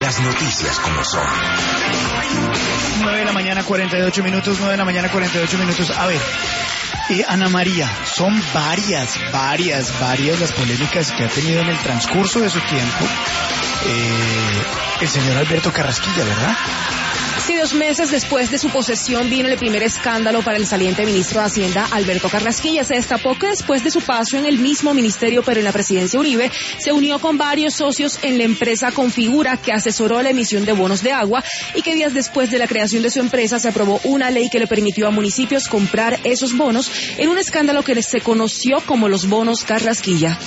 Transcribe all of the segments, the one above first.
Las noticias como son. 9 de la mañana, 48 minutos, 9 de la mañana, 48 minutos. A ver, Ana María, son varias las polémicas que ha tenido en el transcurso de su tiempo el señor Alberto Carrasquilla, ¿verdad? Sí, 2 meses después de su posesión vino el primer escándalo para el saliente ministro de Hacienda, Alberto Carrasquilla. Se destapó que después de su paso en el mismo ministerio, pero en la presidencia Uribe, se unió con varios socios en la empresa Configura, que asesoró la emisión de bonos de agua, y que días después de la creación de su empresa se aprobó una ley que le permitió a municipios comprar esos bonos en un escándalo que se conoció como los bonos Carrasquilla.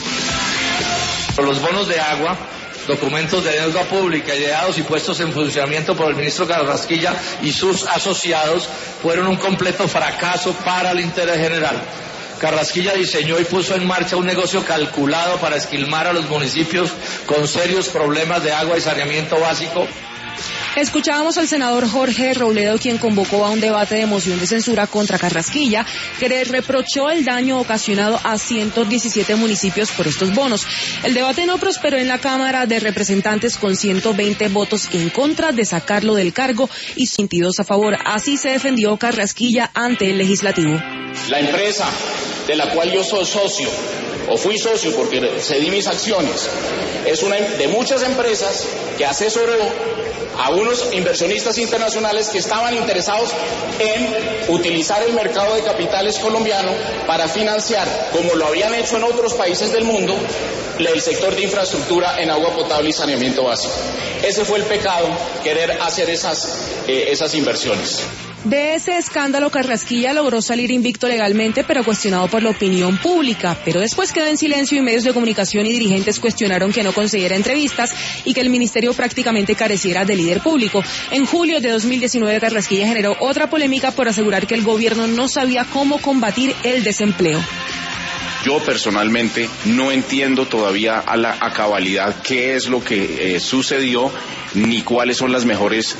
Los bonos de agua, documentos de deuda pública ideados y puestos en funcionamiento por el ministro Carrasquilla y sus asociados fueron un completo fracaso para el interés general. Carrasquilla diseñó y puso en marcha un negocio calculado para esquilmar a los municipios con serios problemas de agua y saneamiento básico. Escuchábamos al senador Jorge Robledo, quien convocó a un debate de moción de censura contra Carrasquilla, que le reprochó el daño ocasionado a 117 municipios por estos bonos. El debate no prosperó en la Cámara de Representantes, con 120 votos en contra de sacarlo del cargo y 22 a favor. Así se defendió Carrasquilla ante el Legislativo. La empresa de la cual yo soy socio, o fui socio porque cedí mis acciones, es una de muchas empresas que asesoró a unos inversionistas internacionales que estaban interesados en utilizar el mercado de capitales colombiano para financiar, como lo habían hecho en otros países del mundo, el sector de infraestructura en agua potable y saneamiento básico. Ese fue el pecado, querer hacer esas inversiones. De ese escándalo, Carrasquilla logró salir invicto legalmente, pero cuestionado por la opinión pública. Pero después quedó en silencio y medios de comunicación y dirigentes cuestionaron que no concediera entrevistas y que el ministerio prácticamente careciera de líder público. En julio de 2019, Carrasquilla generó otra polémica por asegurar que el gobierno no sabía cómo combatir el desempleo. Yo personalmente no entiendo todavía a cabalidad qué es lo que sucedió, ni cuáles son las mejores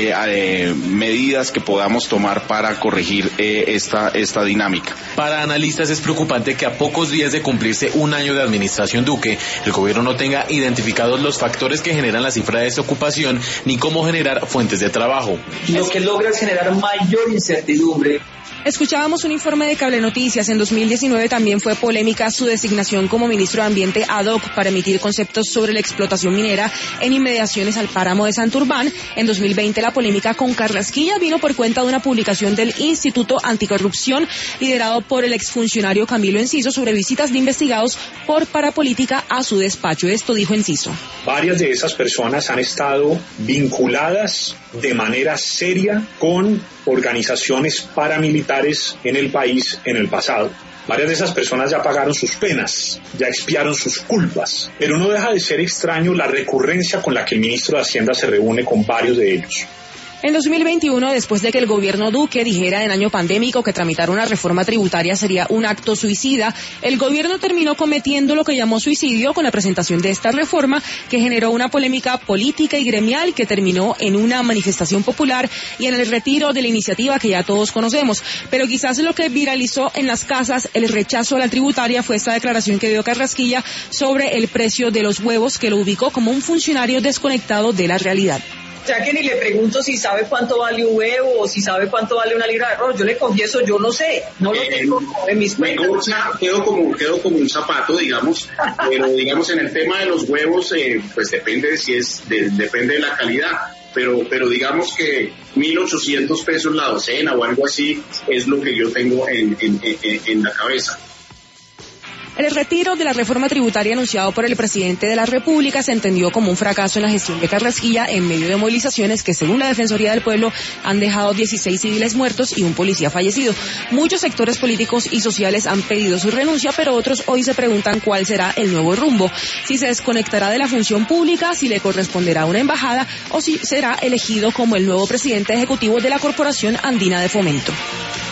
medidas que podamos tomar para corregir esta dinámica. Para analistas es preocupante que a pocos días de cumplirse un año de administración Duque, el gobierno no tenga identificados los factores que generan la cifra de desocupación, ni cómo generar fuentes de trabajo. Lo que logra es generar mayor incertidumbre. Escuchábamos un informe de Cable Noticias. En 2019 también fue polémica su designación como ministro de Ambiente ad hoc para emitir conceptos sobre la explotación minera en inmediaciones al páramo de Santurbán. En 2020 la polémica con Carrasquilla vino por cuenta de una publicación del Instituto Anticorrupción liderado por el exfuncionario Camilo Enciso sobre visitas de investigados por parapolítica a su despacho. Esto dijo Enciso. Varias de esas personas han estado vinculadas de manera seria con organizaciones paramilitares en el país en el pasado. Varias de esas personas ya pagaron sus penas, ya expiaron sus culpas, pero no deja de ser extraño la recurrencia con la que el ministro de Hacienda se reúne con varios de ellos. En 2021, después de que el gobierno Duque dijera en año pandémico que tramitar una reforma tributaria sería un acto suicida, el gobierno terminó cometiendo lo que llamó suicidio con la presentación de esta reforma, que generó una polémica política y gremial que terminó en una manifestación popular y en el retiro de la iniciativa que ya todos conocemos. Pero quizás lo que viralizó en las casas el rechazo a la tributaria fue esta declaración que dio Carrasquilla sobre el precio de los huevos, que lo ubicó como un funcionario desconectado de la realidad. Ya que ni le pregunto si sabe cuánto vale un huevo o si sabe cuánto vale una libra de arroz, yo le confieso, yo no sé, no lo tengo en mis cuentas. Quedo como un zapato, digamos, pero digamos en el tema de los huevos, pues depende depende de la calidad. Pero digamos que 1.800 pesos la docena o algo así es lo que yo tengo en la cabeza. El retiro de la reforma tributaria anunciado por el presidente de la República se entendió como un fracaso en la gestión de Carrasquilla en medio de movilizaciones que, según la Defensoría del Pueblo, han dejado 16 civiles muertos y un policía fallecido. Muchos sectores políticos y sociales han pedido su renuncia, pero otros hoy se preguntan cuál será el nuevo rumbo. Si se desconectará de la función pública, si le corresponderá una embajada o si será elegido como el nuevo presidente ejecutivo de la Corporación Andina de Fomento.